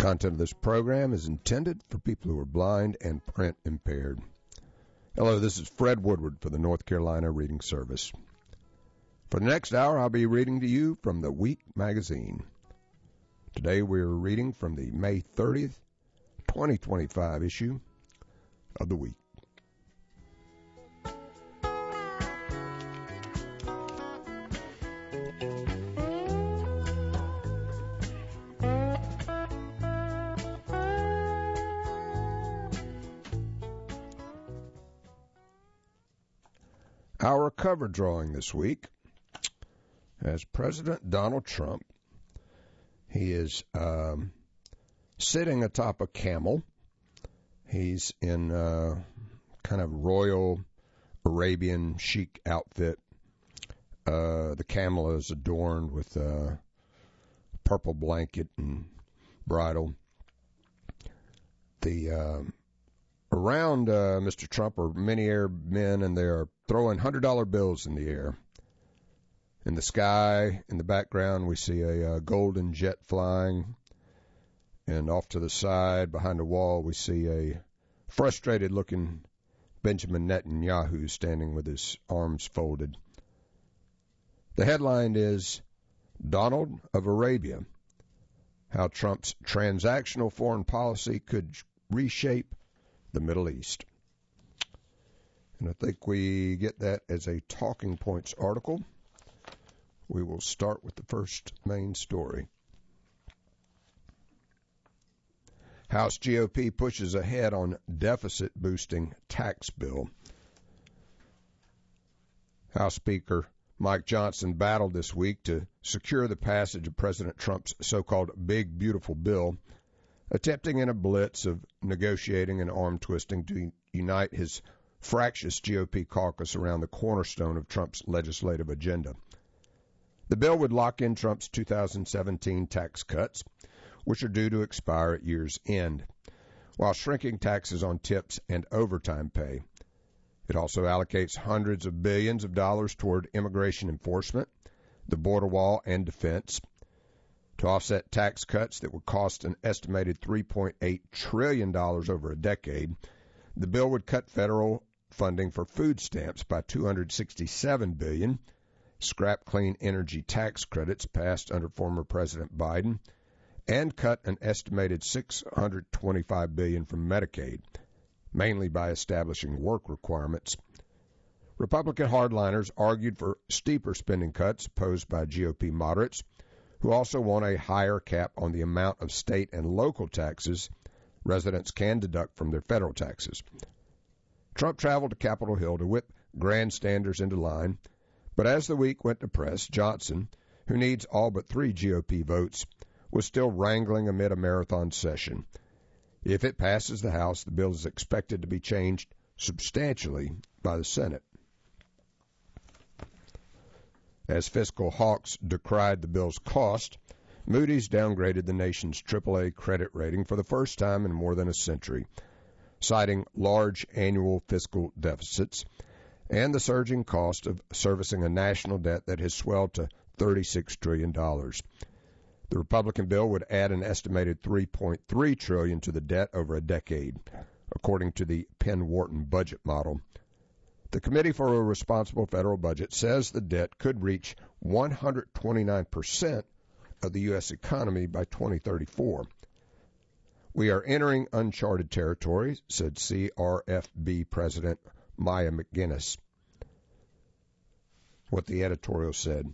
Content of this program is intended for people who are blind and print impaired. Hello, this is Fred Woodward for the North Carolina Reading Service. For the next hour, I'll be reading to you from the Week magazine. Today we're reading from the May 30th, 2025 issue of the Week. Our cover drawing this week has President Donald Trump. He is sitting atop a camel. He's in kind of royal Arabian chic outfit. The camel is adorned with a purple blanket and bridle. Around Mr. Trump are many Arab men, and they are throwing $100 bills in the air. In the sky, in the background, we see a golden jet flying. And off to the side, behind a wall, we see a frustrated-looking Benjamin Netanyahu standing with his arms folded. The headline is, Donald of Arabia, How Trump's Transactional Foreign Policy Could Reshape the Middle East. And I think we get that as a talking points article. We will start with the first main story. House GOP pushes ahead on deficit-boosting tax bill. House Speaker Mike Johnson battled this week to secure the passage of President Trump's so-called Big Beautiful Bill, attempting in a blitz of negotiating and arm-twisting to unite his fractious GOP caucus around the cornerstone of Trump's legislative agenda. The bill would lock in Trump's 2017 tax cuts, which are due to expire at year's end, while shrinking taxes on tips and overtime pay. It also allocates hundreds of billions of dollars toward immigration enforcement, the border wall, and defense. To offset tax cuts that would cost an estimated $3.8 trillion over a decade, the bill would cut federal funding for food stamps by $267 billion, scrap clean energy tax credits passed under former President Biden, and cut an estimated $625 billion from Medicaid, mainly by establishing work requirements. Republican hardliners argued for steeper spending cuts posed by GOP moderates, who also want a higher cap on the amount of state and local taxes residents can deduct from their federal taxes. Trump traveled to Capitol Hill to whip grandstanders into line, but as the week went to press, Johnson, who needs all but 3 GOP votes, was still wrangling amid a marathon session. If it passes the House, the bill is expected to be changed substantially by the Senate. As fiscal hawks decried the bill's cost, Moody's downgraded the nation's AAA credit rating for the first time in more than a century, citing large annual fiscal deficits and the surging cost of servicing a national debt that has swelled to $36 trillion. The Republican bill would add an estimated $3.3 trillion to the debt over a decade, according to the Penn-Wharton budget model. The Committee for a Responsible Federal Budget says the debt could reach 129% of the U.S. economy by 2034. We are entering uncharted territory, said CRFB President Maya McGuinness. What the editorial said.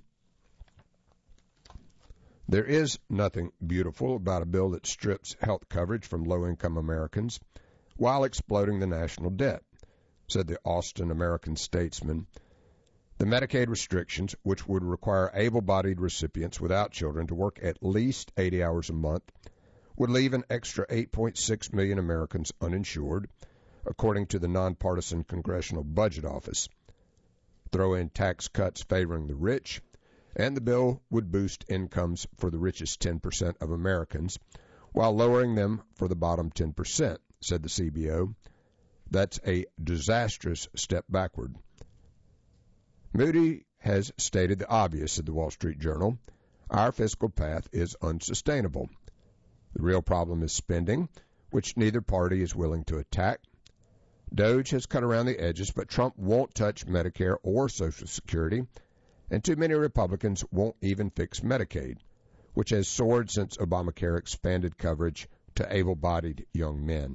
There is nothing beautiful about a bill that strips health coverage from low-income Americans while exploding the national debt, said the Austin American-Statesman. The Medicaid restrictions, which would require able-bodied recipients without children to work at least 80 hours a month, would leave an extra 8.6 million Americans uninsured, according to the nonpartisan Congressional Budget Office. Throw in tax cuts favoring the rich, and the bill would boost incomes for the richest 10% of Americans, while lowering them for the bottom 10%, said the CBO. That's a disastrous step backward. Moody has stated the obvious, said the Wall Street Journal. Our fiscal path is unsustainable. The real problem is spending, which neither party is willing to attack. DOGE has cut around the edges, but Trump won't touch Medicare or Social Security, and too many Republicans won't even fix Medicaid, which has soared since Obamacare expanded coverage to able-bodied young men.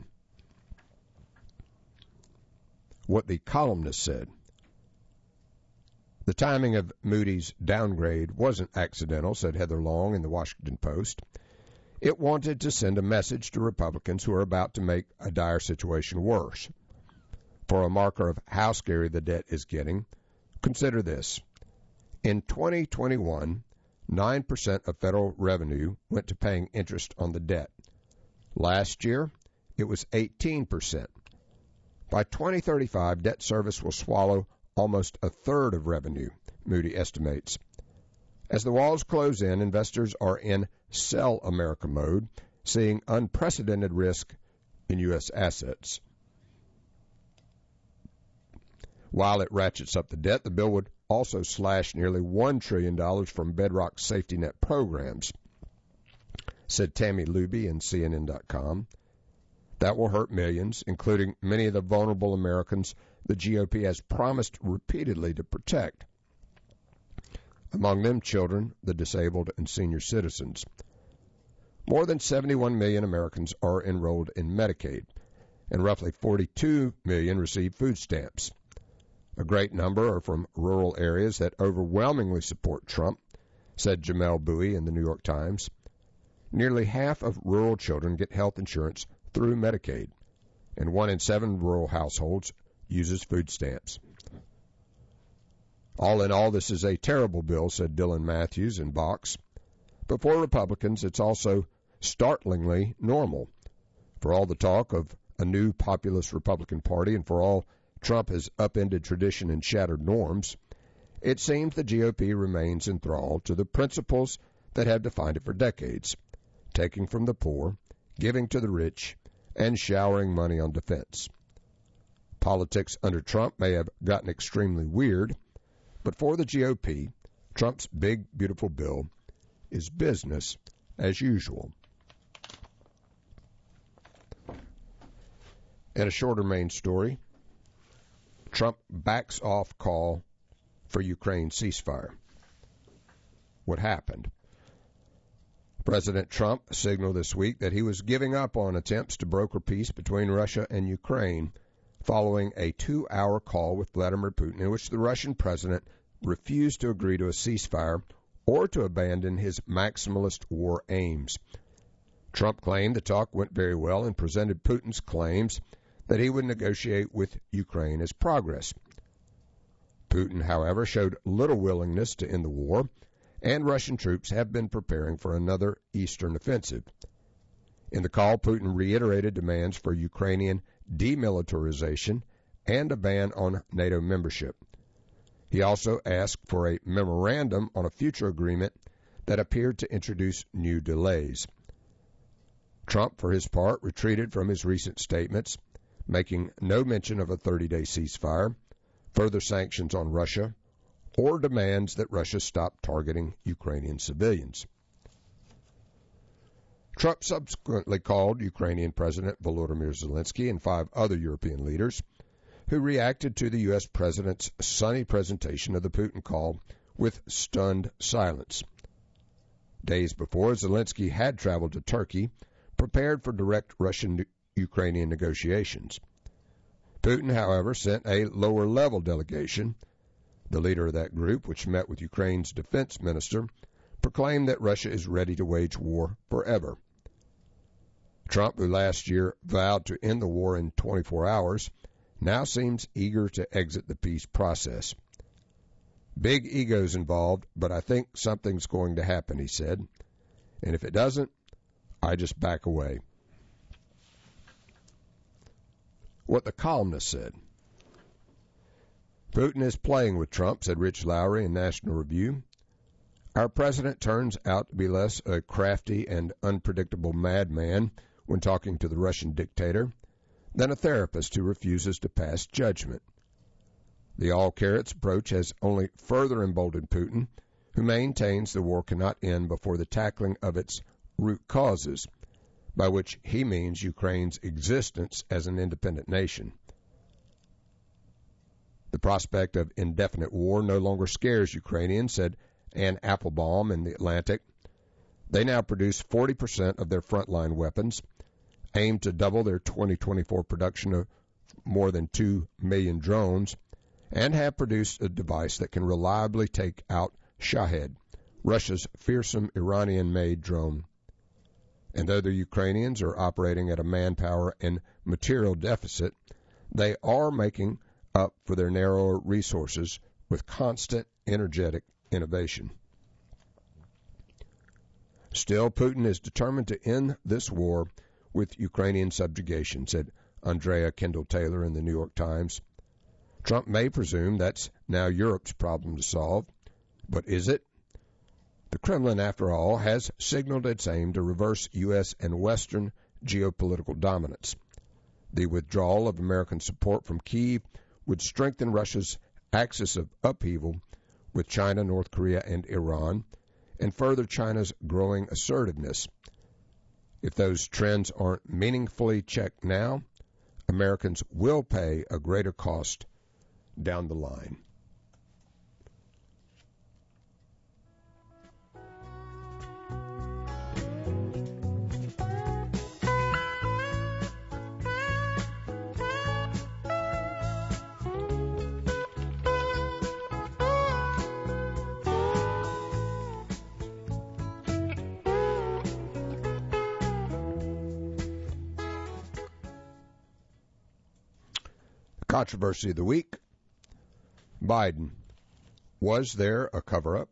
What the columnist said. The timing of Moody's downgrade wasn't accidental, said Heather Long in the Washington Post. It wanted to send a message to Republicans who are about to make a dire situation worse. For a marker of how scary the debt is getting, consider this. In 2021, 9% of federal revenue went to paying interest on the debt. Last year, it was 18%. By 2035, debt service will swallow almost a third of revenue, Moody estimates. As the walls close in, investors are in sell America mode, seeing unprecedented risk in U.S. assets. While it ratchets up the debt, the bill would also slash nearly $1 trillion from Bedrock's safety net programs, said Tammy Luby in CNN.com. That will hurt millions, including many of the vulnerable Americans the GOP has promised repeatedly to protect. Among them, children, the disabled, and senior citizens. More than 71 million Americans are enrolled in Medicaid, and roughly 42 million receive food stamps. A great number are from rural areas that overwhelmingly support Trump, said Jamel Bowie in the New York Times. Nearly half of rural children get health insurance through Medicaid, and 1 in 7 rural households uses food stamps. All in all, this is a terrible bill, said Dylan Matthews in Vox. But for Republicans, it's also startlingly normal. For all the talk of a new populist Republican Party and for all Trump has upended tradition and shattered norms, it seems the GOP remains enthralled to the principles that have defined it for decades, taking from the poor, giving to the rich, and showering money on defense. Politics under Trump may have gotten extremely weird, but for the GOP, Trump's big, beautiful bill is business as usual. In a shorter main story, Trump backs off call for Ukraine ceasefire. What happened? President Trump signaled this week that he was giving up on attempts to broker peace between Russia and Ukraine following a 2-hour call with Vladimir Putin in which the Russian president refused to agree to a ceasefire or to abandon his maximalist war aims. Trump claimed the talk went very well and presented Putin's claims that he would negotiate with Ukraine as progress. Putin, however, showed little willingness to end the war, and Russian troops have been preparing for another eastern offensive. In the call, Putin reiterated demands for Ukrainian demilitarization and a ban on NATO membership. He also asked for a memorandum on a future agreement that appeared to introduce new delays. Trump, for his part, retreated from his recent statements, making no mention of a 30-day ceasefire, further sanctions on Russia, or demands that Russia stop targeting Ukrainian civilians. Trump subsequently called Ukrainian President Volodymyr Zelensky and 5 other European leaders who reacted to the U.S. president's sunny presentation of the Putin call with stunned silence. Days before, Zelensky had traveled to Turkey, prepared for direct Russian-Ukrainian negotiations. Putin, however, sent a lower-level delegation. The leader of that group, which met with Ukraine's defense minister, proclaimed that Russia is ready to wage war forever. Trump, who last year vowed to end the war in 24 hours, now seems eager to exit the peace process. Big egos involved, but I think something's going to happen, he said. And if it doesn't, I just back away. What the columnist said. Putin is playing with Trump, said Rich Lowry in National Review. Our president turns out to be less a crafty and unpredictable madman when talking to the Russian dictator than a therapist who refuses to pass judgment. The all-carrots approach has only further emboldened Putin, who maintains the war cannot end before the tackling of its root causes, by which he means Ukraine's existence as an independent nation. The prospect of indefinite war no longer scares Ukrainians, said Ann Applebaum in The Atlantic. They now produce 40% of their frontline weapons, aim to double their 2024 production of more than 2 million drones, and have produced a device that can reliably take out Shahed, Russia's fearsome Iranian-made drone. And though the Ukrainians are operating at a manpower and material deficit, they are making up for their narrower resources with constant, energetic innovation. Still, Putin is determined to end this war with Ukrainian subjugation, said Andrea Kendall-Taylor in the New York Times. Trump may presume that's now Europe's problem to solve, but is it? The Kremlin, after all, has signaled its aim to reverse U.S. and Western geopolitical dominance. The withdrawal of American support from Kyiv would strengthen Russia's axis of upheaval with China, North Korea, and Iran, and further China's growing assertiveness. If those trends aren't meaningfully checked now, Americans will pay a greater cost down the line. Controversy of the week. Biden. Was there a cover-up?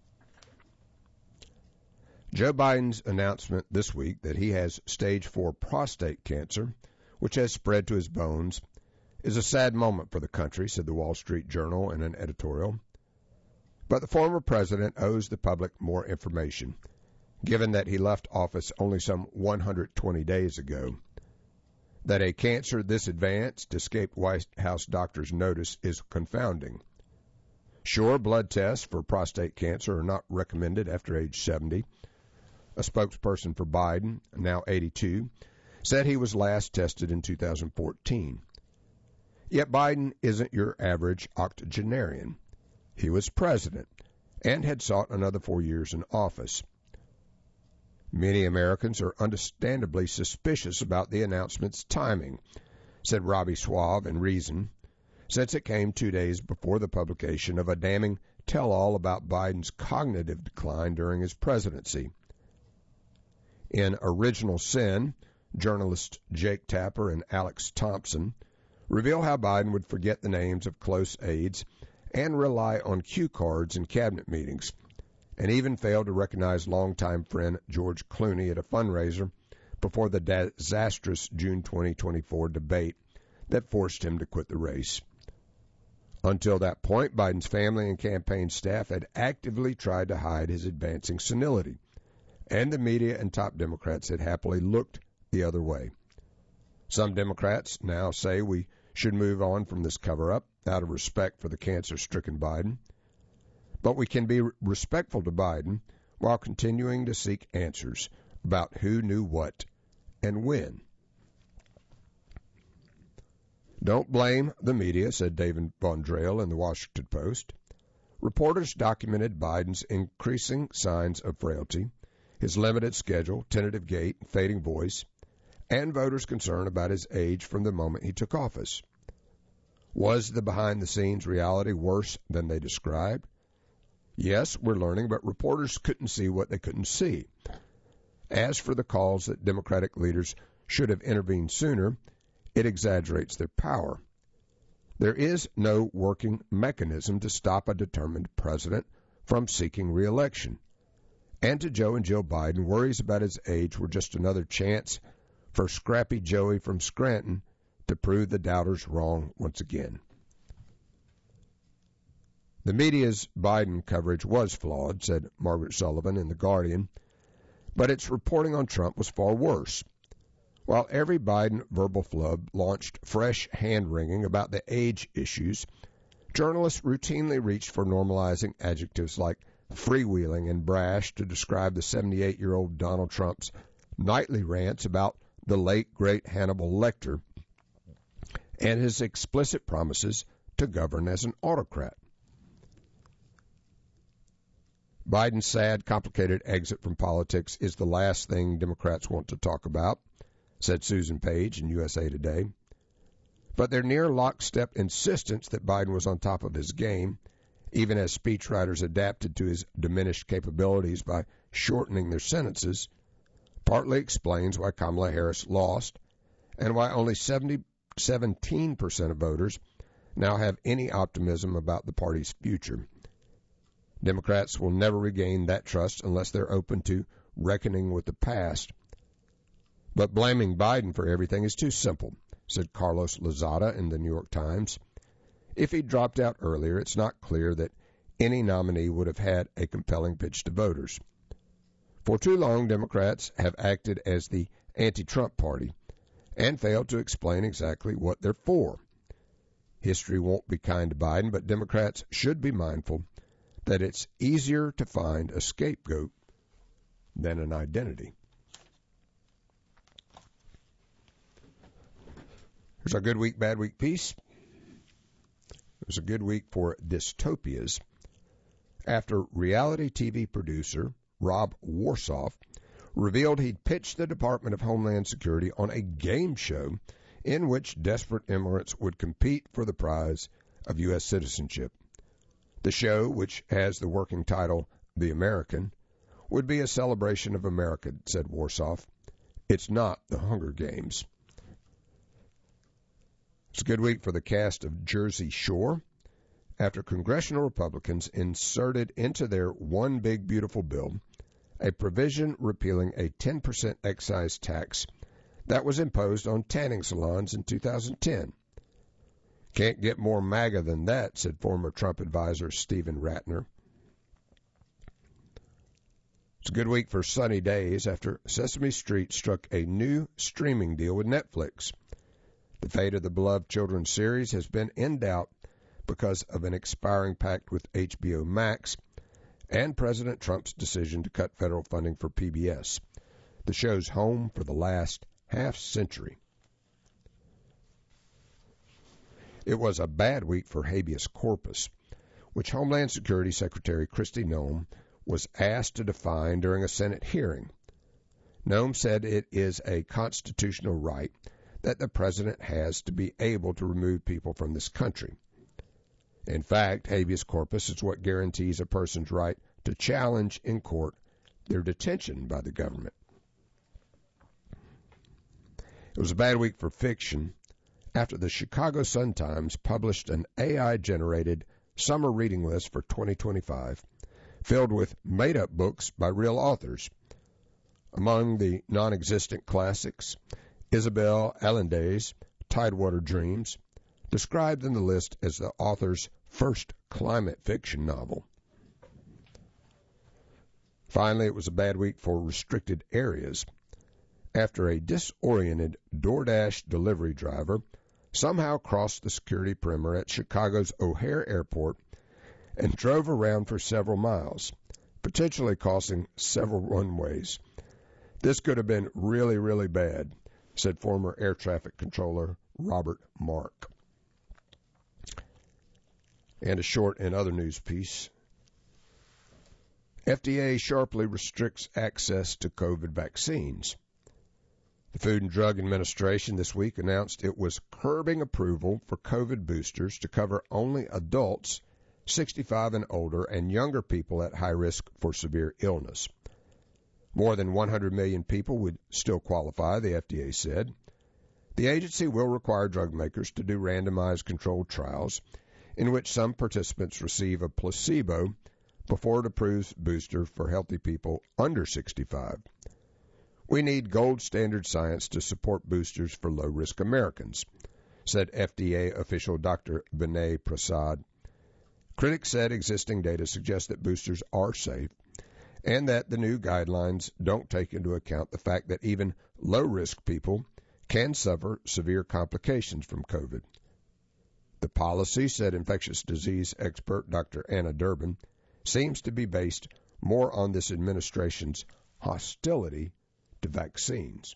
Joe Biden's announcement this week that he has stage 4 prostate cancer, which has spread to his bones, is a sad moment for the country, said the Wall Street Journal in an editorial. But the former president owes the public more information, given that he left office only some 120 days ago. That a cancer this advanced escaped White House doctors' notice is confounding. Sure, blood tests for prostate cancer are not recommended after age 70. A spokesperson for Biden, now 82, said he was last tested in 2014. Yet Biden isn't your average octogenarian. He was president and had sought another 4 years in office. Many Americans are understandably suspicious about the announcement's timing, said Robbie Schwab in Reason, since it came 2 days before the publication of a damning tell-all about Biden's cognitive decline during his presidency. In Original Sin, journalists Jake Tapper and Alex Thompson reveal how Biden would forget the names of close aides and rely on cue cards in cabinet meetings, and even failed to recognize longtime friend George Clooney at a fundraiser before the disastrous June 2024 debate that forced him to quit the race. Until that point, Biden's family and campaign staff had actively tried to hide his advancing senility, and the media and top Democrats had happily looked the other way. Some Democrats now say we should move on from this cover-up out of respect for the cancer-stricken Biden. But we can be respectful to Biden while continuing to seek answers about who knew what and when. Don't blame the media, said David Von Drehl in the Washington Post. Reporters documented Biden's increasing signs of frailty, his limited schedule, tentative gait, fading voice, and voters' concern about his age from the moment he took office. Was the behind-the-scenes reality worse than they described? Yes, we're learning, but reporters couldn't see what they couldn't see. As for the calls that Democratic leaders should have intervened sooner, it exaggerates their power. There is no working mechanism to stop a determined president from seeking re-election. And to Joe and Jill Biden, worries about his age were just another chance for scrappy Joey from Scranton to prove the doubters wrong once again. The media's Biden coverage was flawed, said Margaret Sullivan in The Guardian, but its reporting on Trump was far worse. While every Biden verbal flub launched fresh hand-wringing about the age issues, journalists routinely reached for normalizing adjectives like freewheeling and brash to describe the 78-year-old Donald Trump's nightly rants about the late, great Hannibal Lecter and his explicit promises to govern as an autocrat. Biden's sad, complicated exit from politics is the last thing Democrats want to talk about, said Susan Page in USA Today. But their near lockstep insistence that Biden was on top of his game, even as speechwriters adapted to his diminished capabilities by shortening their sentences, partly explains why Kamala Harris lost and why only 17% of voters now have any optimism about the party's future. Democrats will never regain that trust unless they're open to reckoning with the past. But blaming Biden for everything is too simple, said Carlos Lozada in the New York Times. If he dropped out earlier, it's not clear that any nominee would have had a compelling pitch to voters. For too long, Democrats have acted as the anti-Trump party and failed to explain exactly what they're for. History won't be kind to Biden, but Democrats should be mindful that it's easier to find a scapegoat than an identity. Here's our good week, bad week piece. It was a good week for dystopias after reality TV producer Rob Warsoff revealed he'd pitched the Department of Homeland Security on a game show in which desperate immigrants would compete for the prize of U.S. citizenship. The show, which has the working title The American, would be a celebration of America, said Warsoff. It's not the Hunger Games. It's a good week for the cast of Jersey Shore after congressional Republicans inserted into their One Big Beautiful Bill a provision repealing a 10% excise tax that was imposed on tanning salons in 2010. Can't get more MAGA than that, said former Trump advisor Stephen Ratner. It's a good week for Sunny Days after Sesame Street struck a new streaming deal with Netflix. The fate of the beloved children's series has been in doubt because of an expiring pact with HBO Max and President Trump's decision to cut federal funding for PBS, the show's home for the last half-century. It was a bad week for habeas corpus, which Homeland Security Secretary Kristi Noem was asked to define during a Senate hearing. Noem said it is a constitutional right that the president has to be able to remove people from this country. In fact, habeas corpus is what guarantees a person's right to challenge in court their detention by the government. It was a bad week for fiction after the Chicago Sun-Times published an AI-generated summer reading list for 2025 filled with made-up books by real authors. Among the non-existent classics, Isabel Allende's Tidewater Dreams, described in the list as the author's first climate fiction novel. Finally, it was a bad week for restricted areas after a disoriented DoorDash delivery driver somehow crossed the security perimeter at Chicago's O'Hare Airport and drove around for several miles, potentially costing several runways. This could have been really, really bad, said former air traffic controller Robert Mark. And a short and other news piece. FDA sharply restricts access to COVID vaccines. The Food and Drug Administration this week announced it was curbing approval for COVID boosters to cover only adults 65 and older and younger people at high risk for severe illness. More than 100 million people would still qualify, the FDA said. The agency will require drug makers to do randomized controlled trials in which some participants receive a placebo before it approves booster for healthy people under 65. We need gold standard science to support boosters for low-risk Americans, said FDA official Dr. Vinay Prasad. Critics said existing data suggests that boosters are safe and that the new guidelines don't take into account the fact that even low-risk people can suffer severe complications from COVID. The policy, said infectious disease expert Dr. Anna Durbin, seems to be based more on this administration's hostility to vaccines.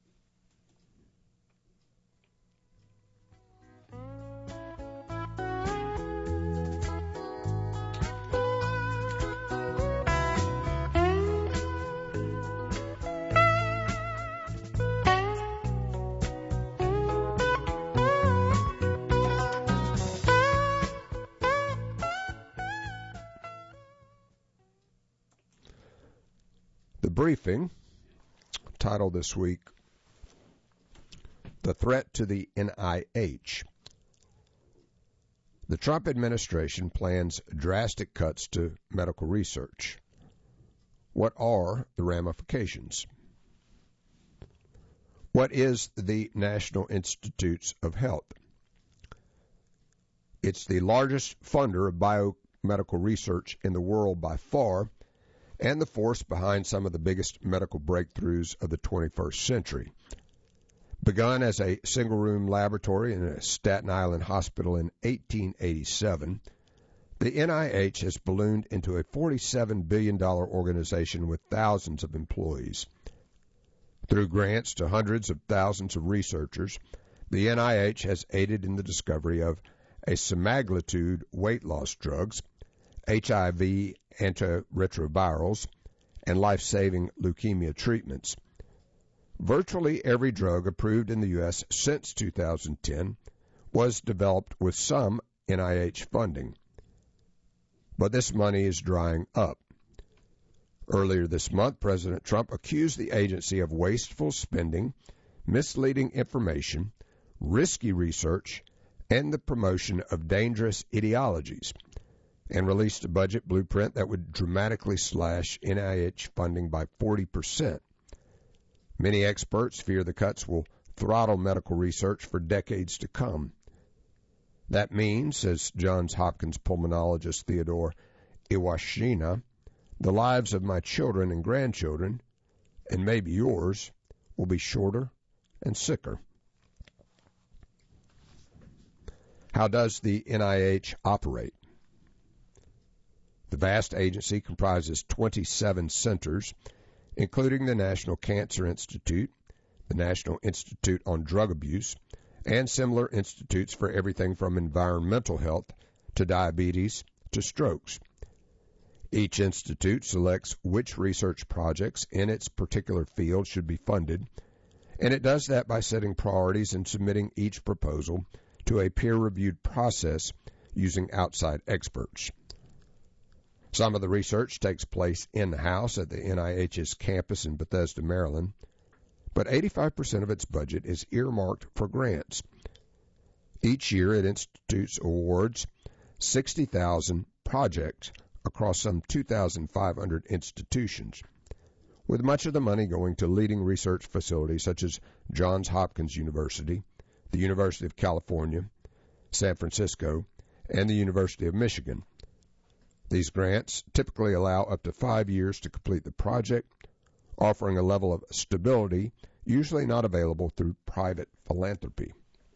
The briefing, titled this week, The Threat to the NIH. The Trump administration plans drastic cuts to medical research. What are the ramifications? What is the National Institutes of Health? It's the largest funder of biomedical research in the world by far, and the force behind some of the biggest medical breakthroughs of the 21st century. Begun as a single-room laboratory in a Staten Island hospital in 1887, the NIH has ballooned into a $47 billion organization with thousands of employees. Through grants to hundreds of thousands of researchers, the NIH has aided in the discovery of a semaglutide weight loss drugs, HIV antiretrovirals, and life-saving leukemia treatments. Virtually every drug approved in the U.S. since 2010 was developed with some NIH funding. But this money is drying up. Earlier this month, President Trump accused the agency of wasteful spending, misleading information, risky research, and the promotion of dangerous ideologies, and released a budget blueprint that would dramatically slash NIH funding by 40%. Many experts fear the cuts will throttle medical research for decades to come. That means, says Johns Hopkins pulmonologist Theodore Iwashina, the lives of my children and grandchildren, and maybe yours, will be shorter and sicker. How does the NIH operate? The vast agency comprises 27 centers, including the National Cancer Institute, the National Institute on Drug Abuse, and similar institutes for everything from environmental health to diabetes to strokes. Each institute selects which research projects in its particular field should be funded, and it does that by setting priorities and submitting each proposal to a peer-reviewed process using outside experts. Some of the research takes place in-house at the NIH's campus in Bethesda, Maryland, but 85% of its budget is earmarked for grants. Each year, it institutes awards 60,000 projects across some 2,500 institutions, with much of the money going to leading research facilities such as Johns Hopkins University, the University of California, San Francisco, and the University of Michigan. These grants typically allow up to 5 years to complete the project, offering a level of stability usually not available through private philanthropy.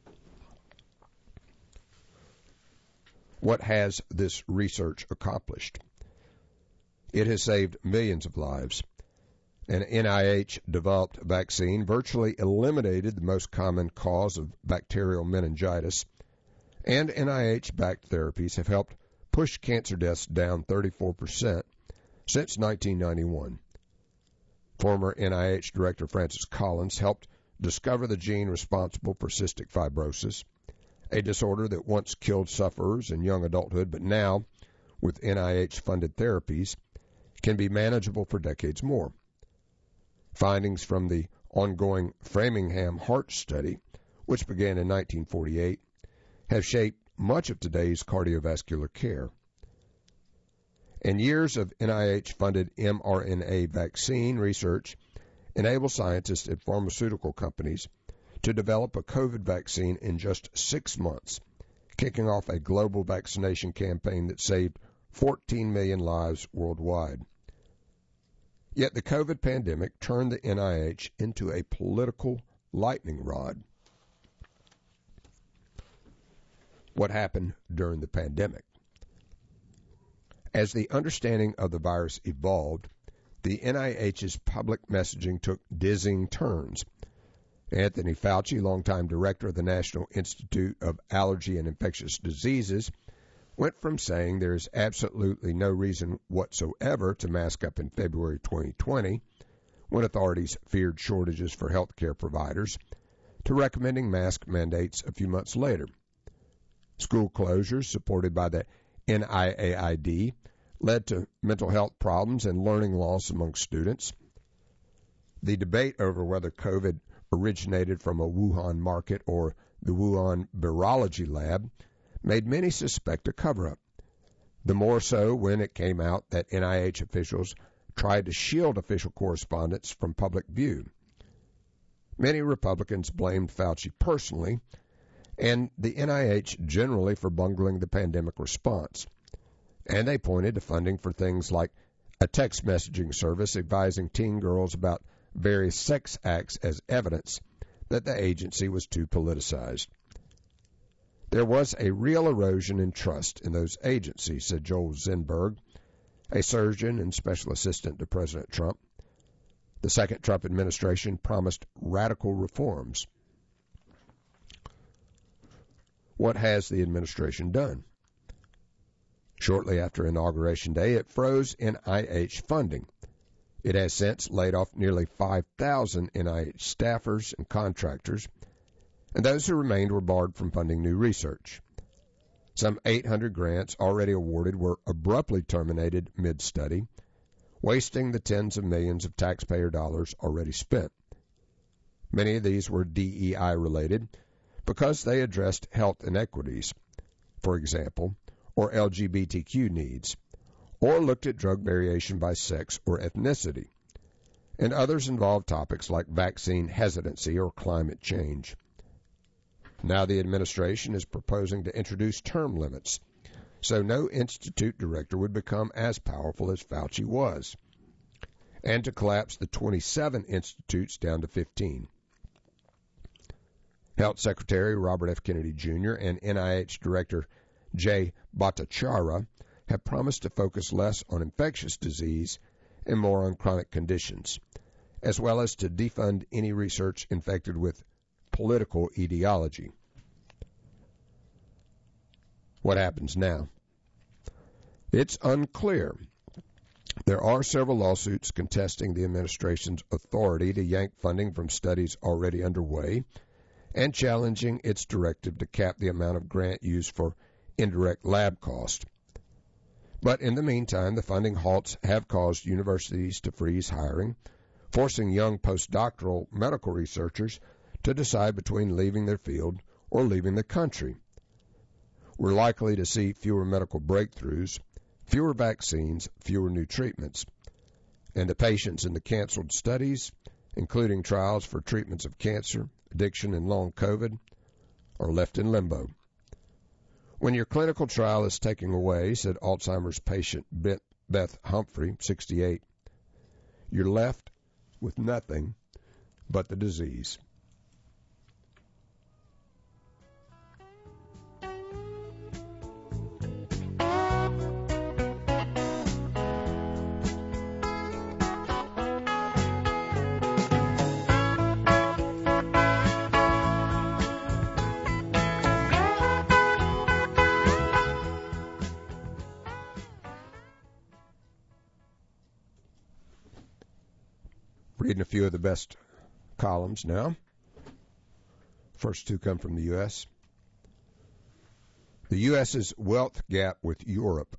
What has this research accomplished? It has saved millions of lives. An NIH-developed vaccine virtually eliminated the most common cause of bacterial meningitis, and NIH-backed therapies have helped push cancer deaths down 34% since 1991. Former NIH Director Francis Collins helped discover the gene responsible for cystic fibrosis, a disorder that once killed sufferers in young adulthood, but now, with NIH-funded therapies, can be manageable for decades more. Findings from the ongoing Framingham Heart Study, which began in 1948, have shaped much of today's cardiovascular care. And years of NIH-funded mRNA vaccine research enable scientists at pharmaceutical companies to develop a COVID vaccine in just 6 months, kicking off a global vaccination campaign that saved 14 million lives worldwide. Yet the COVID pandemic turned the NIH into a political lightning rod. What happened during the pandemic? As the understanding of the virus evolved, the NIH's public messaging took dizzying turns. Anthony Fauci, longtime director of the National Institute of Allergy and Infectious Diseases, went from saying there is absolutely no reason whatsoever to mask up in February 2020, when authorities feared shortages for healthcare providers, to recommending mask mandates a few months later. School closures, supported by the NIAID, led to mental health problems and learning loss among students. The debate over whether COVID originated from a Wuhan market or the Wuhan virology lab made many suspect a cover-up. The more so when it came out that NIH officials tried to shield official correspondence from public view. Many Republicans blamed Fauci personally and the NIH generally for bungling the pandemic response. And they pointed to funding for things like a text messaging service advising teen girls about various sex acts as evidence that the agency was too politicized. There was a real erosion in trust in those agencies, said Joel Zinberg, a surgeon and special assistant to President Trump. The second Trump administration promised radical reforms. What has the administration done? Shortly after Inauguration Day, it froze NIH funding. It has since laid off nearly 5,000 NIH staffers and contractors, and those who remained were barred from funding new research. Some 800 grants already awarded were abruptly terminated mid-study, wasting the tens of millions of taxpayer dollars already spent. Many of these were DEI-related because they addressed health inequities, for example, or LGBTQ needs, or looked at drug variation by sex or ethnicity, and others involved topics like vaccine hesitancy or climate change. Now the administration is proposing to introduce term limits, so no institute director would become as powerful as Fauci was, and to collapse the 27 institutes down to 15. Health Secretary Robert F. Kennedy Jr. and NIH Director Jay Bhattacharya have promised to focus less on infectious disease and more on chronic conditions, as well as to defund any research infected with political ideology. What happens now? It's unclear. There are several lawsuits contesting the administration's authority to yank funding from studies already underway and challenging its directive to cap the amount of grant used for indirect lab cost. But in the meantime, the funding halts have caused universities to freeze hiring, forcing young postdoctoral medical researchers to decide between leaving their field or leaving the country. We're likely to see fewer medical breakthroughs, fewer vaccines, fewer new treatments, and the patients in the canceled studies, including trials for treatments of cancer, addiction, and long COVID, are left in limbo. When your clinical trial is taken away, said Alzheimer's patient Beth Humphrey, 68, you're left with nothing but the disease. Reading a few of the best columns now. First two come from the U.S. The U.S.'s wealth gap with Europe.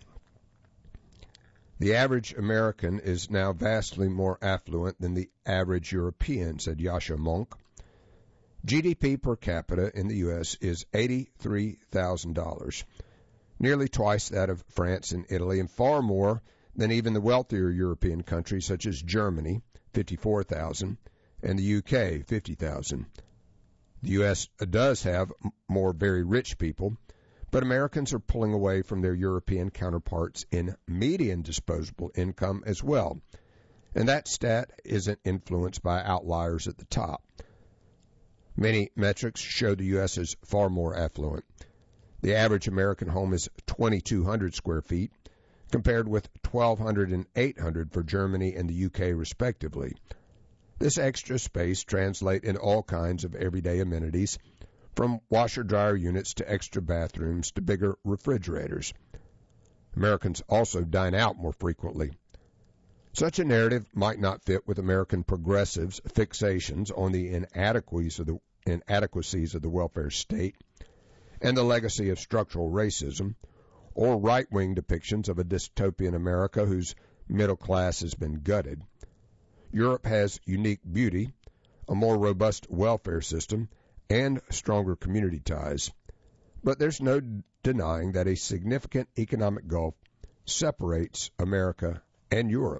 The average American is now vastly more affluent than the average European, said Yasha Monk. GDP per capita in the U.S. is $83,000, nearly twice that of France and Italy, and far more than even the wealthier European countries such as Germany, $54,000, and the UK, $50,000. The U.S. does have more very rich people, but Americans are pulling away from their European counterparts in median disposable income as well, and that stat isn't influenced by outliers at the top. Many metrics show the U.S. is far more affluent. The average American home is 2,200 square feet, compared with 1,200 and 800 for Germany and the UK, respectively. This extra space translates in all kinds of everyday amenities, from washer-dryer units to extra bathrooms to bigger refrigerators. Americans also dine out more frequently. Such a narrative might not fit with American progressives' fixations on the inadequacies of the welfare state and the legacy of structural racism, or right-wing depictions of a dystopian America whose middle class has been gutted. Europe has unique beauty, a more robust welfare system, and stronger community ties. But there's no denying that a significant economic gulf separates America and Europe.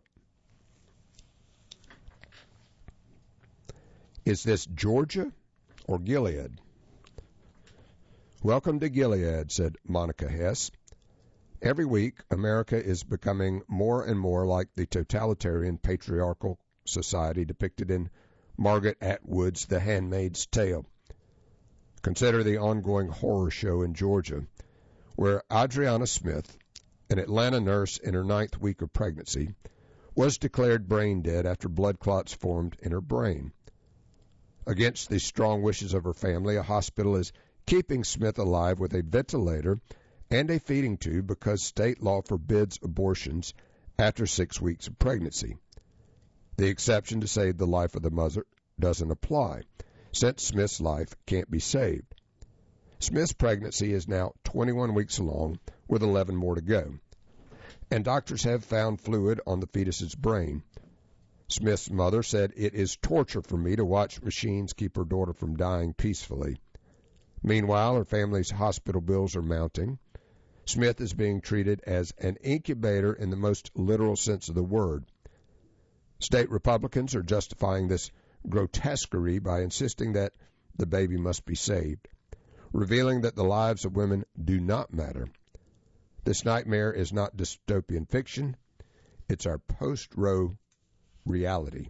Is this Georgia or Gilead? Welcome to Gilead, said Monica Hess. Every week, America is becoming more and more like the totalitarian patriarchal society depicted in Margaret Atwood's The Handmaid's Tale. Consider the ongoing horror show in Georgia, where Adriana Smith, an Atlanta nurse in her 9th week of pregnancy, was declared brain dead after blood clots formed in her brain. Against the strong wishes of her family, a hospital is keeping Smith alive with a ventilator and a feeding tube because state law forbids abortions after 6 weeks of pregnancy. The exception to save the life of the mother doesn't apply, since Smith's life can't be saved. Smith's pregnancy is now 21 weeks along, with 11 more to go, and doctors have found fluid on the fetus's brain. Smith's mother said, "It is torture for me to watch machines keep her daughter from dying peacefully." Meanwhile, her family's hospital bills are mounting. Smith is being treated as an incubator in the most literal sense of the word. State Republicans are justifying this grotesquerie by insisting that the baby must be saved, revealing that the lives of women do not matter. This nightmare is not dystopian fiction. It's our post-Roe reality.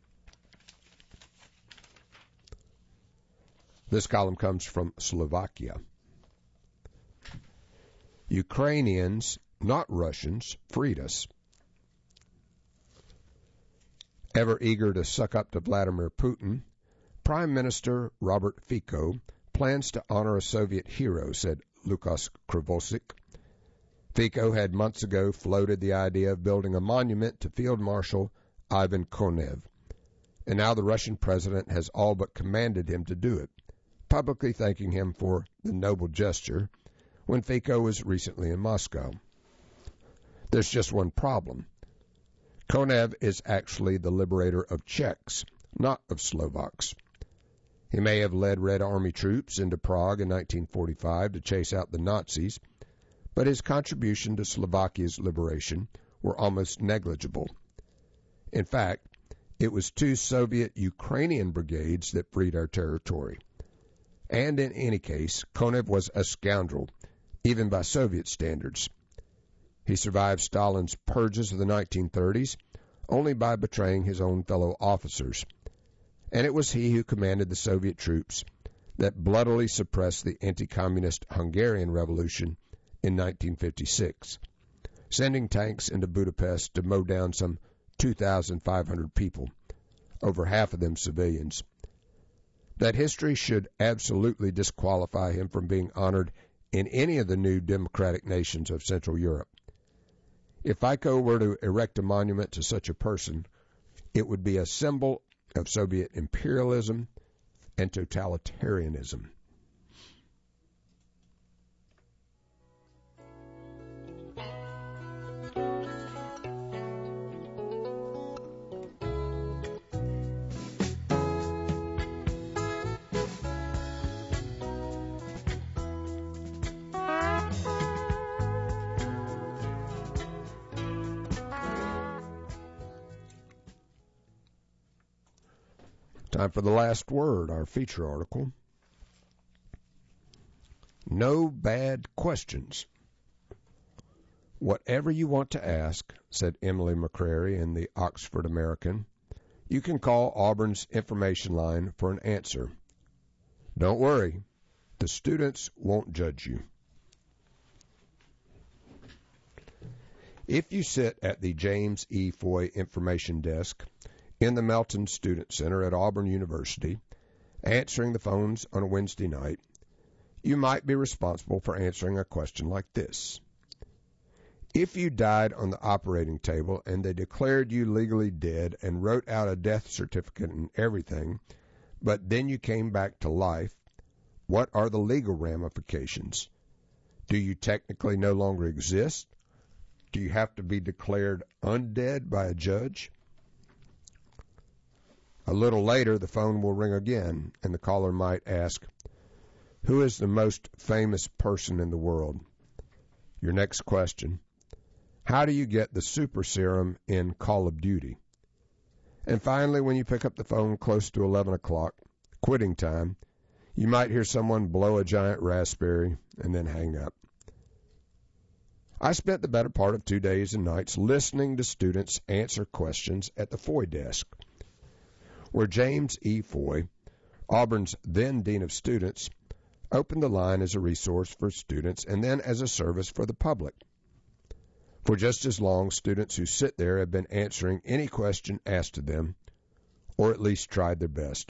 This column comes from Slovakia. Ukrainians, not Russians, freed us. Ever eager to suck up to Vladimir Putin, Prime Minister Robert Fico plans to honor a Soviet hero, said Lukas Krivosik. Fico had months ago floated the idea of building a monument to Field Marshal Ivan Konev, and now the Russian president has all but commanded him to do it, publicly thanking him for the noble gesture when Fico was recently in Moscow. There's just one problem. Konev is actually the liberator of Czechs, not of Slovaks. He may have led Red Army troops into Prague in 1945 to chase out the Nazis, but his contribution to Slovakia's liberation were almost negligible. In fact, it was 2 Soviet Ukrainian brigades that freed our territory. And in any case, Konev was a scoundrel, even by Soviet standards. He survived Stalin's purges of the 1930s only by betraying his own fellow officers. And it was he who commanded the Soviet troops that bloodily suppressed the anti-communist Hungarian Revolution in 1956, sending tanks into Budapest to mow down some 2,500 people, over half of them civilians. That history should absolutely disqualify him from being honored in any of the new democratic nations of Central Europe. If Fico were to erect a monument to such a person, it would be a symbol of Soviet imperialism and totalitarianism. Time for the last word, our feature article. No bad questions. Whatever you want to ask, said Emily McCrary in the Oxford American, you can call Auburn's information line for an answer. Don't worry, the students won't judge you. If you sit at the James E. Foy Information Desk in the Melton Student Center at Auburn University, answering the phones on a Wednesday night, you might be responsible for answering a question like this. If you died on the operating table and they declared you legally dead and wrote out a death certificate and everything, but then you came back to life, what are the legal ramifications? Do you technically no longer exist? Do you have to be declared undead by a judge? A little later, the phone will ring again, and the caller might ask, who is the most famous person in the world? Your next question, how do you get the super serum in Call of Duty? And finally, when you pick up the phone close to 11 o'clock, quitting time, you might hear someone blow a giant raspberry and then hang up. I spent the better part of 2 days and nights listening to students answer questions at the Foy desk, where James E. Foy, Auburn's then Dean of Students, opened the line as a resource for students and then as a service for the public. For just as long, students who sit there have been answering any question asked of them, or at least tried their best.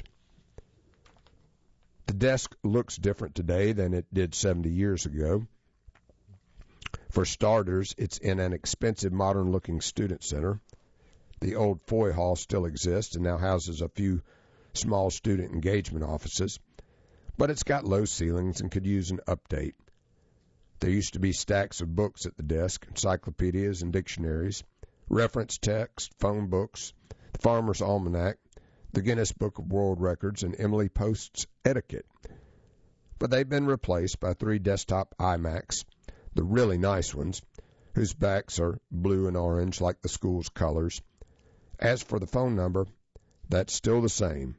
The desk looks different today than it did 70 years ago. For starters, it's in an expensive, modern-looking student center. The old Foy Hall still exists and now houses a few small student engagement offices, but it's got low ceilings and could use an update. There used to be stacks of books at the desk, encyclopedias and dictionaries, reference text, phone books, the Farmer's Almanac, the Guinness Book of World Records, and Emily Post's Etiquette. But they've been replaced by 3 desktop iMacs, the really nice ones, whose backs are blue and orange like the school's colors. As for the phone number, that's still the same,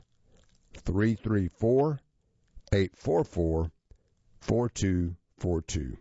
334-844-4242.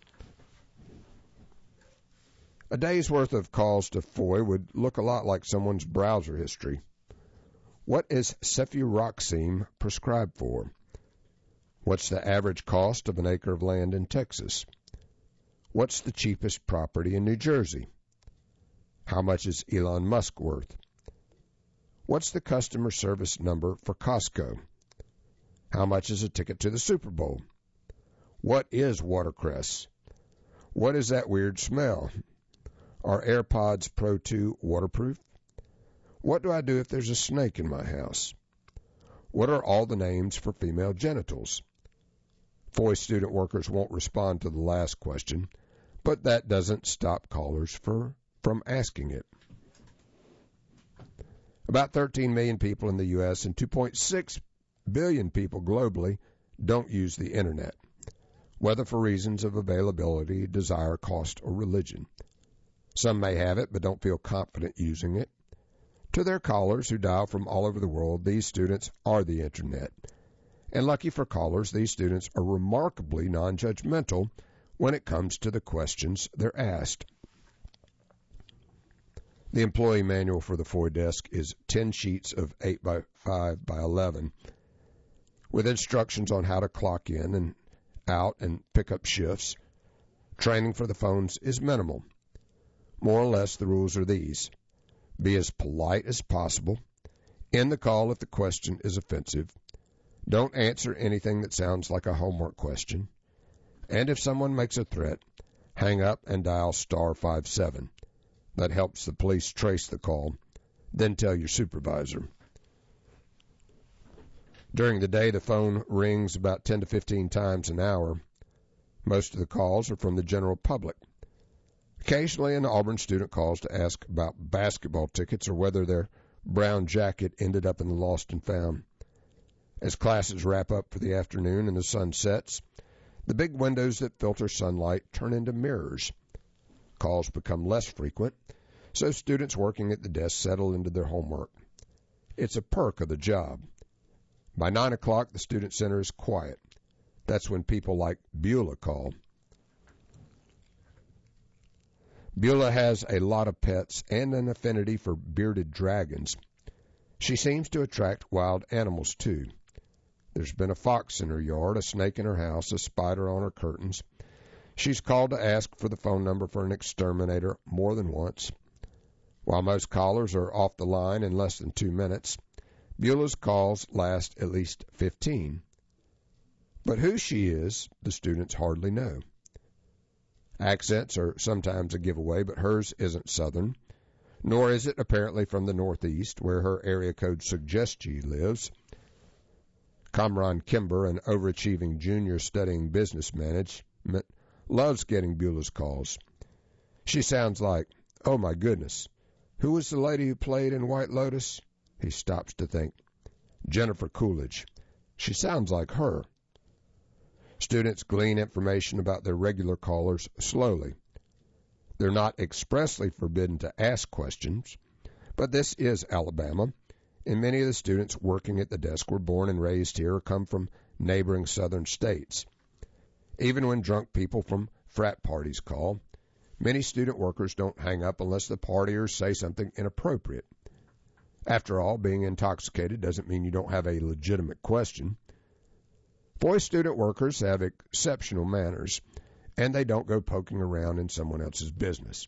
A day's worth of calls to Foy would look a lot like someone's browser history. What is cefuroxime prescribed for? What's the average cost of an acre of land in Texas? What's the cheapest property in New Jersey? How much is Elon Musk worth? What's the customer service number for Costco? How much is a ticket to the Super Bowl? What is watercress? What is that weird smell? Are AirPods Pro 2 waterproof? What do I do if there's a snake in my house? What are all the names for female genitals? Foy student workers won't respond to the last question, but that doesn't stop callers from asking it. About 13 million people in the U.S. and 2.6 billion people globally don't use the Internet, whether for reasons of availability, desire, cost, or religion. Some may have it but don't feel confident using it. To their callers who dial from all over the world, these students are the Internet. And lucky for callers, these students are remarkably non-judgmental when it comes to the questions they're asked. The employee manual for the Foy desk is 10 sheets of 8 by 5 by 11 with instructions on how to clock in and out and pick up shifts. Training for the phones is minimal. More or less, the rules are these. Be as polite as possible. End the call if the question is offensive. Don't answer anything that sounds like a homework question. And if someone makes a threat, hang up and dial *57. That helps the police trace the call. Then tell your supervisor. During the day, the phone rings about 10 to 15 times an hour. Most of the calls are from the general public. Occasionally, an Auburn student calls to ask about basketball tickets or whether their brown jacket ended up in the lost and found. As classes wrap up for the afternoon and the sun sets, the big windows that filter sunlight turn into mirrors. Calls become less frequent, so students working at the desk settle into their homework. It's a perk of the job. By 9 o'clock, the student center is quiet. That's when people like Beulah call. Beulah has a lot of pets and an affinity for bearded dragons. She seems to attract wild animals, too. There's been a fox in her yard, a snake in her house, a spider on her curtains. She's called to ask for the phone number for an exterminator more than once. While most callers are off the line in less than 2 minutes, Beulah's calls last at least 15. But who she is, the students hardly know. Accents are sometimes a giveaway, but hers isn't Southern, nor is it apparently from the Northeast, where her area code suggests she lives. Kamran Kimber, an overachieving junior studying business management, loves getting Beulah's calls. She sounds like, "Oh my goodness, who was the lady who played in White Lotus?" He stops to think. "Jennifer Coolidge. She sounds like her." Students glean information about their regular callers slowly. They're not expressly forbidden to ask questions, but this is Alabama, and many of the students working at the desk were born and raised here or come from neighboring southern states. Even when drunk people from frat parties call, many student workers don't hang up unless the partiers say something inappropriate. After all, being intoxicated doesn't mean you don't have a legitimate question. Boy student workers have exceptional manners, and they don't go poking around in someone else's business.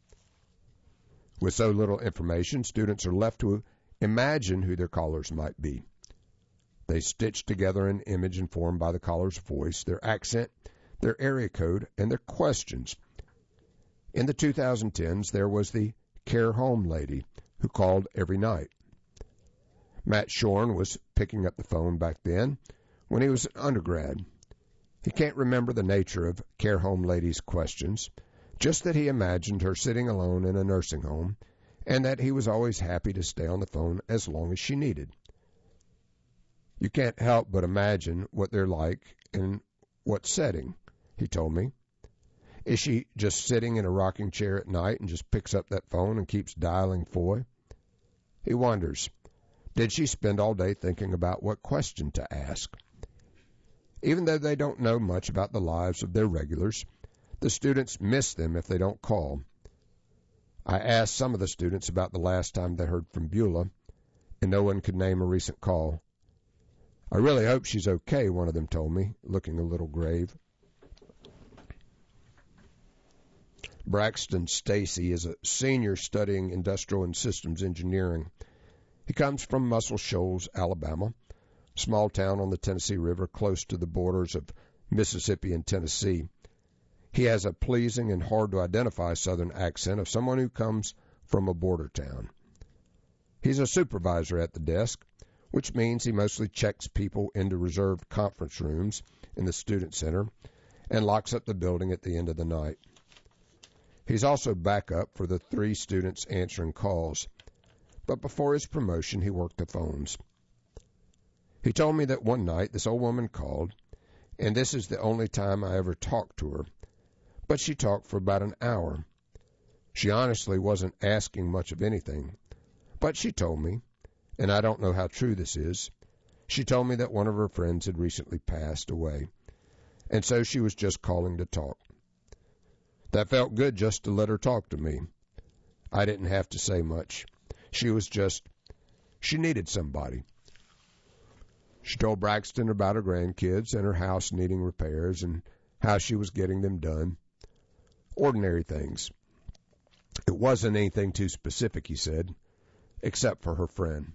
With so little information, students are left to imagine who their callers might be. They stitch together an image informed by the caller's voice, their accent, their area code, and their questions. In the 2010s, there was the care home lady who called every night. Matt Shorn was picking up the phone back then when he was an undergrad. He can't remember the nature of care home lady's questions, just that he imagined her sitting alone in a nursing home and that he was always happy to stay on the phone as long as she needed. "You can't help but imagine what they're like in what setting," he told me. "Is she just sitting in a rocking chair at night and just picks up that phone and keeps dialing Foy?" He wonders, did she spend all day thinking about what question to ask? Even though they don't know much about the lives of their regulars, the students miss them if they don't call. I asked some of the students about the last time they heard from Beulah, and no one could name a recent call. "I really hope she's okay," one of them told me, looking a little grave. Braxton Stacy is a senior studying industrial and systems engineering. He comes from Muscle Shoals, Alabama, a small town on the Tennessee River close to the borders of Mississippi and Tennessee. He has a pleasing and hard-to-identify southern accent of someone who comes from a border town. He's a supervisor at the desk, which means he mostly checks people into reserved conference rooms in the student center and locks up the building at the end of the night. He's also backup for the 3 students answering calls, but before his promotion, he worked the phones. He told me that one night this old woman called, and this is the only time I ever talked to her, but she talked for about an hour. She honestly wasn't asking much of anything, but she told me, and I don't know how true this is, she told me that one of her friends had recently passed away, and so she was just calling to talk. That felt good just to let her talk to me. I didn't have to say much. She needed somebody. She told Braxton about her grandkids and her house needing repairs and how she was getting them done. Ordinary things. It wasn't anything too specific, he said, except for her friend.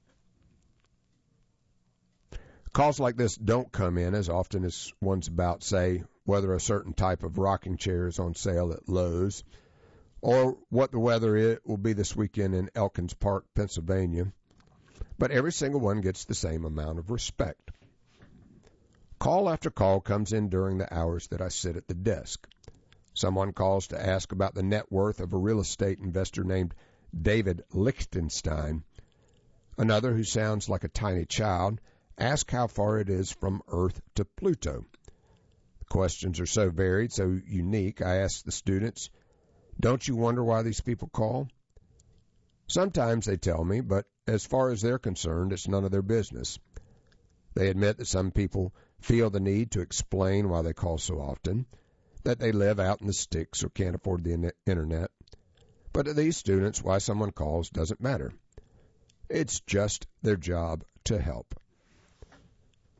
Calls like this don't come in as often as ones about, say, whether a certain type of rocking chair is on sale at Lowe's, or what the weather will be this weekend in Elkins Park, Pennsylvania. But every single one gets the same amount of respect. Call after call comes in during the hours that I sit at the desk. Someone calls to ask about the net worth of a real estate investor named David Lichtenstein. Another, who sounds like a tiny child, asks how far it is from Earth to Pluto. The questions are so varied, so unique, I ask the students, "Don't you wonder why these people call?" Sometimes they tell me, but as far as they're concerned, it's none of their business. They admit that some people feel the need to explain why they call so often, that they live out in the sticks or can't afford the internet. But to these students, why someone calls doesn't matter. It's just their job to help.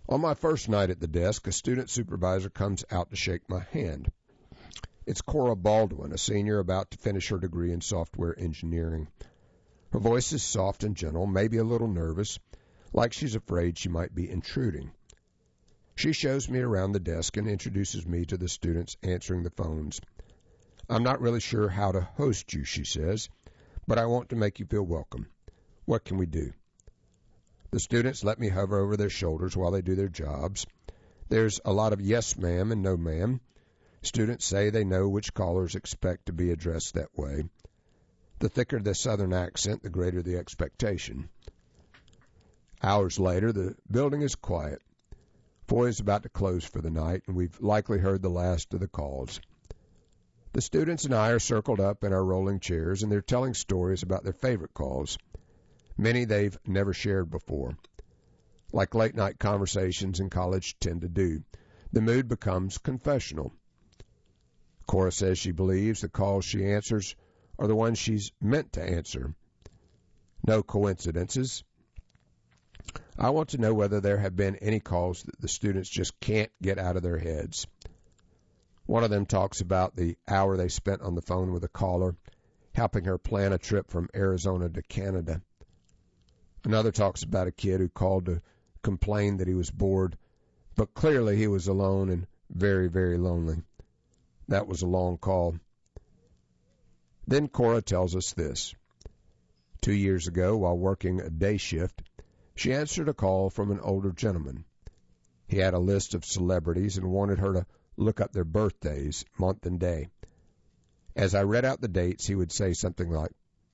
On my first night at the desk, a student supervisor comes out to shake my hand. It's Cora Baldwin, a senior about to finish her degree in software engineering. Her voice is soft and gentle, maybe a little nervous, like she's afraid she might be intruding. She shows me around the desk and introduces me to the students answering the phones. I'm not really sure how to host you, she says, but I want to make you feel welcome. What can we do? The students let me hover over their shoulders while they do their jobs. There's a lot of yes, ma'am, and no, ma'am. Students say they know which callers expect to be addressed that way. The thicker the southern accent, the greater the expectation. Hours later, the building is quiet. Foy is about to close for the night, and we've likely heard the last of the calls. The students and I are circled up in our rolling chairs, and they're telling stories about their favorite calls. Many they've never shared before. Like late-night conversations in college tend to do, the mood becomes confessional. Cora says she believes the calls she answers are the ones she's meant to answer. No coincidences. I want to know whether there have been any calls that the students just can't get out of their heads. One of them talks about the hour they spent on the phone with a caller, helping her plan a trip from Arizona to Canada. Another talks about a kid who called to complain that he was bored, but clearly he was alone and very, very lonely. That was a long call. Then Cora tells us this. 2 years ago, while working a day shift, she answered a call from an older gentleman. He had a list of celebrities and wanted her to look up their birthdays, month and day. As I read out the dates, he would say something like,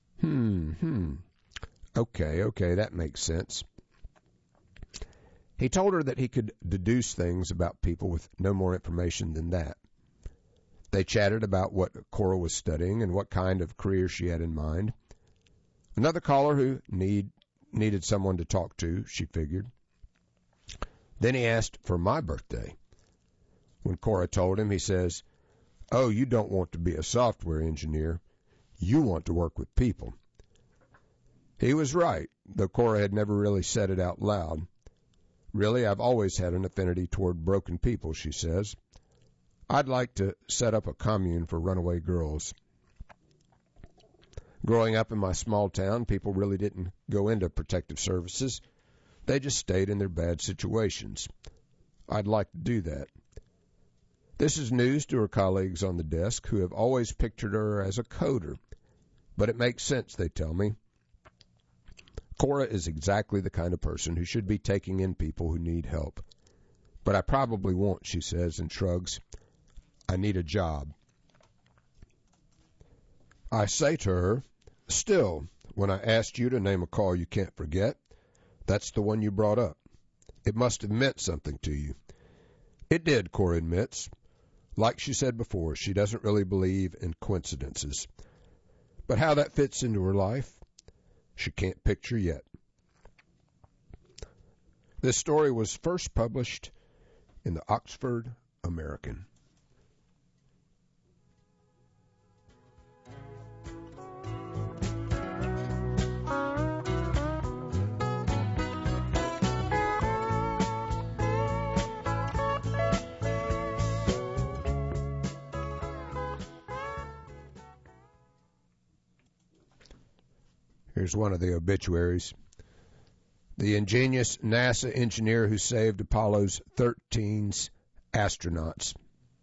Okay, that makes sense. He told her that he could deduce things about people with no more information than that. They chatted about what Cora was studying and what kind of career she had in mind. Another caller who needed someone to talk to, she figured. Then he asked for my birthday. When Cora told him, he says, "Oh, you don't want to be a software engineer. You want to work with people." He was right, though Cora had never really said it out loud. Really, I've always had an affinity toward broken people, she says. I'd like to set up a commune for runaway girls. Growing up in my small town, people really didn't go into protective services. They just stayed in their bad situations. I'd like to do that. This is news to her colleagues on the desk, who have always pictured her as a coder. But it makes sense, they tell me. Cora is exactly the kind of person who should be taking in people who need help. But I probably won't, she says, and shrugs. I need a job. I say to her, still, when I asked you to name a call you can't forget, that's the one you brought up. It must have meant something to you. It did, Cora admits. Like she said before, she doesn't really believe in coincidences. But how that fits into her life, she can't picture yet. This story was first published in the Oxford American. Here's one of the obituaries. The ingenious NASA engineer who saved Apollo 13's astronauts.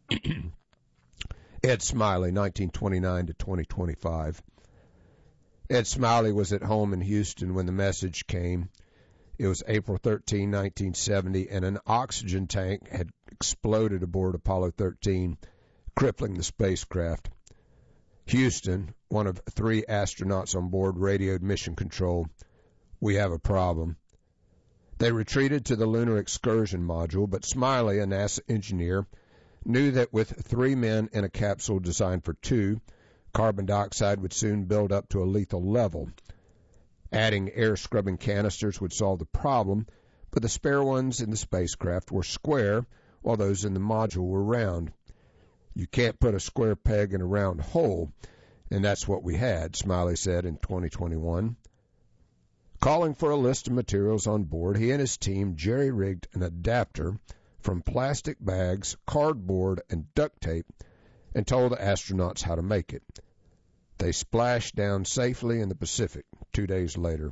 Ed Smiley, 1929 to 2025. Ed Smiley was at home in Houston when the message came. It was April 13, 1970, and an oxygen tank had exploded aboard Apollo 13, crippling the spacecraft. Houston, one of 3 astronauts on board, radioed Mission Control. We have a problem. They retreated to the Lunar Excursion Module, but Smiley, a NASA engineer, knew that with 3 men in a capsule designed for 2, carbon dioxide would soon build up to a lethal level. Adding air-scrubbing canisters would solve the problem, but the spare ones in the spacecraft were square, while those in the module were round. You can't put a square peg in a round hole, and that's what we had, Smiley said in 2021. Calling for a list of materials on board, he and his team jerry-rigged an adapter from plastic bags, cardboard, and duct tape and told the astronauts how to make it. They splashed down safely in the Pacific 2 days later.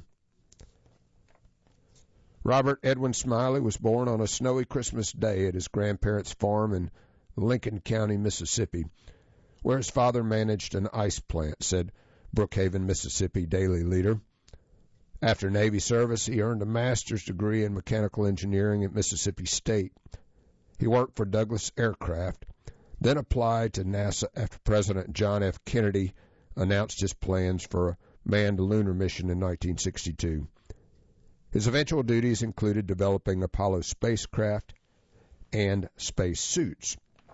Robert Edwin Smiley was born on a snowy Christmas day at his grandparents' farm in Lincoln County, Mississippi, where his father managed an ice plant, said Brookhaven, Mississippi Daily Leader. After Navy service, he earned a master's degree in mechanical engineering at Mississippi State. He worked for Douglas Aircraft, then applied to NASA after President John F. Kennedy announced his plans for a manned lunar mission in 1962. His eventual duties included developing Apollo spacecraft and space suits.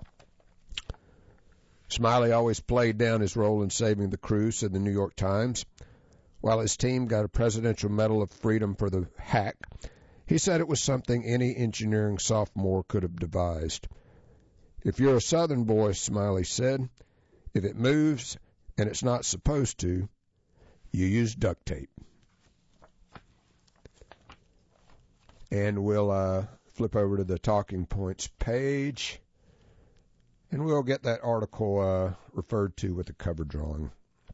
Smiley always played down his role in saving the crew, said the New York Times. While his team got a Presidential Medal of Freedom for the hack, he said it was something any engineering sophomore could have devised. If you're a Southern boy, Smiley said, if it moves and it's not supposed to, you use duct tape. And we'll flip over to the Talking Points page, and we'll get that article referred to with the cover drawing.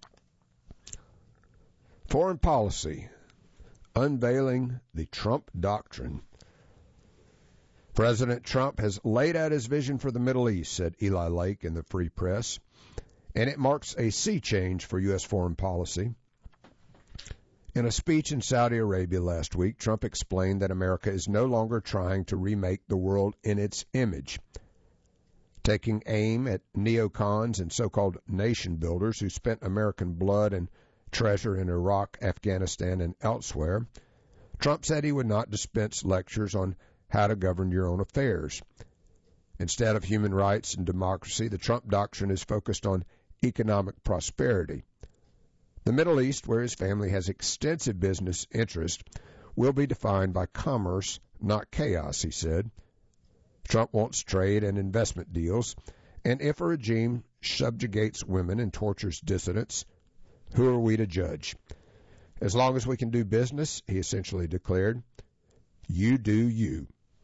Foreign Policy, Unveiling the Trump Doctrine. President Trump has laid out his vision for the Middle East, said Eli Lake in the Free Press, and it marks a sea change for U.S. foreign policy. In a speech in Saudi Arabia last week, Trump explained that America is no longer trying to remake the world in its image, taking aim at neocons and so-called nation builders who spent American blood and treasure in Iraq, Afghanistan, and elsewhere. Trump said he would not dispense lectures on how to govern your own affairs. Instead of human rights and democracy, the Trump doctrine is focused on economic prosperity. The Middle East, where his family has extensive business interest, will be defined by commerce, not chaos, he said. Trump wants trade and investment deals, and if a regime subjugates women and tortures dissidents, who are we to judge? As long as we can do business, he essentially declared, you do you.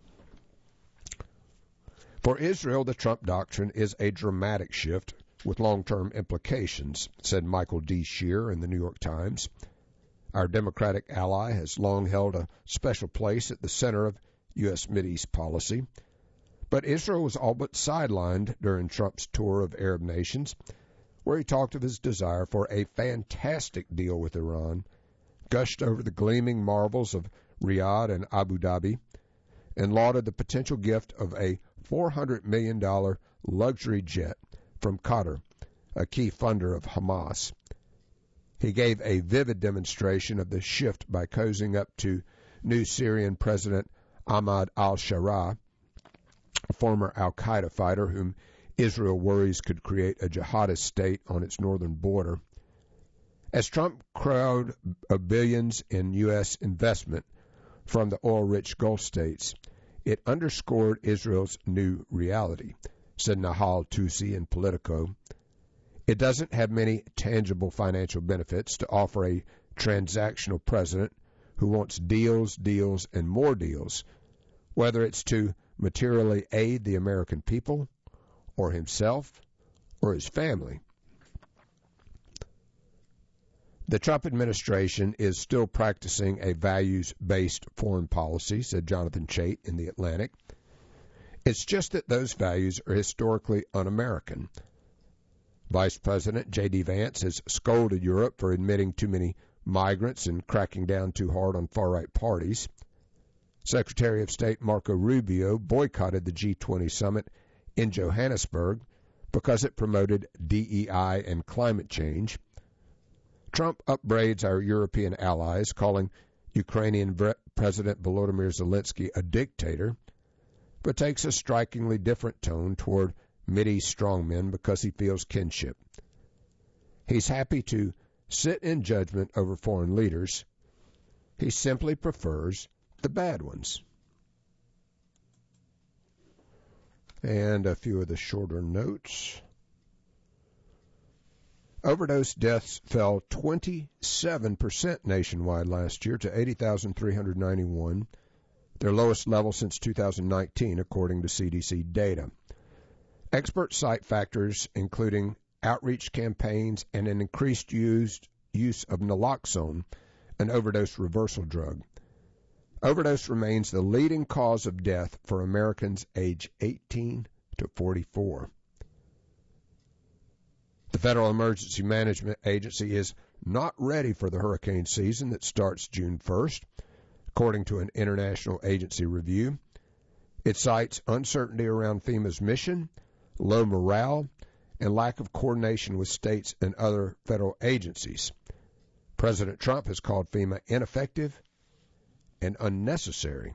For Israel, the Trump doctrine is a dramatic shift with long-term implications, said Michael D. Shear in the New York Times. Our Democratic ally has long held a special place at the center of U.S. Mideast policy, but Israel was all but sidelined during Trump's tour of Arab nations, where he talked of his desire for a fantastic deal with Iran, gushed over the gleaming marvels of Riyadh and Abu Dhabi, and lauded the potential gift of a $400 million luxury jet from Qatar, a key funder of Hamas. He gave a vivid demonstration of the shift by cozying up to new Syrian President Ahmad al-Sharaa, a former al-Qaeda fighter whom Israel worries could create a jihadist state on its northern border. As Trump crowed billions in U.S. investment from the oil-rich Gulf states, it underscored Israel's new reality, said Nahal Tusi in Politico. It doesn't have many tangible financial benefits to offer a transactional president who wants deals, deals, and more deals, whether it's to materially aid the American people, or himself, or his family. The Trump administration is still practicing a values-based foreign policy, said Jonathan Chait in The Atlantic. It's just that those values are historically un-American. Vice President J.D. Vance has scolded Europe for admitting too many migrants and cracking down too hard on far-right parties. Secretary of State Marco Rubio boycotted the G20 summit in Johannesburg because it promoted DEI and climate change. Trump upbraids our European allies, calling Ukrainian President Volodymyr Zelensky a dictator, but takes a strikingly different tone toward Mideast strongmen because he feels kinship. He's happy to sit in judgment over foreign leaders. He simply prefers the bad ones. And a few of the shorter notes. Overdose deaths fell 27% nationwide last year to 80,391, their lowest level since 2019, according to CDC data. Experts cite factors including outreach campaigns and an increased use of naloxone, an overdose reversal drug. Overdose remains the leading cause of death for Americans age 18 to 44. The Federal Emergency Management Agency is not ready for the hurricane season that starts June 1st, according to an international agency review. It cites uncertainty around FEMA's mission, low morale, and lack of coordination with states and other federal agencies. President Trump has called FEMA ineffective and unnecessary.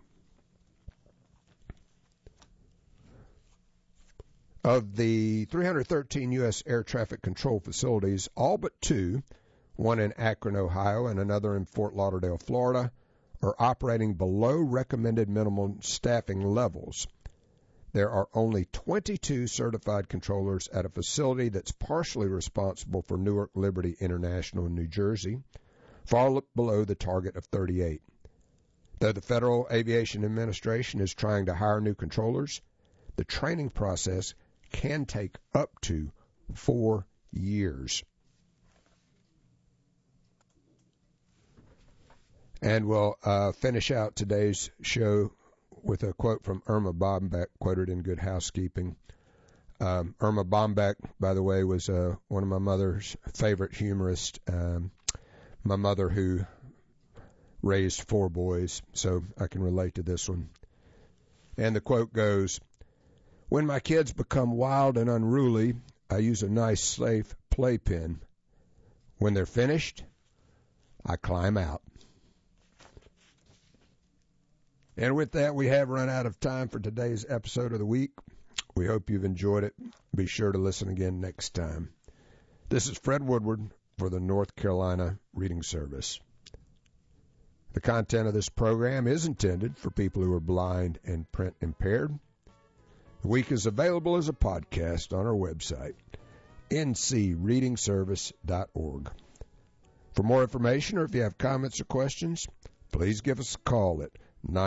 Of the 313 U.S. air traffic control facilities, all but two, one in Akron, Ohio, and another in Fort Lauderdale, Florida, are operating below recommended minimum staffing levels. There are only 22 certified controllers at a facility that's partially responsible for Newark Liberty International in New Jersey, far below the target of 38. Though the Federal Aviation Administration is trying to hire new controllers, the training process can take up to 4 years. And we'll finish out today's show with a quote from Irma Bombeck, quoted in Good Housekeeping. Irma Bombeck, by the way, was one of my mother's favorite humorists. My mother, who raised 4 boys, so I can relate to this one. And the quote goes, "When my kids become wild and unruly, I use a nice, safe playpen. When they're finished, I climb out." And with that, we have run out of time for today's episode of the week. We hope you've enjoyed it. Be sure to listen again next time. This is Fred Woodward for the North Carolina Reading Service. The content of this program is intended for people who are blind and print impaired. The week is available as a podcast on our website, ncreadingservice.org. For more information, or if you have comments or questions, please give us a call at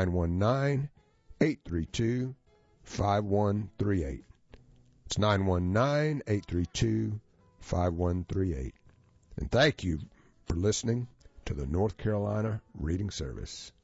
919-832-5138. It's 919-832-5138. And thank you for listening to the North Carolina Reading Service.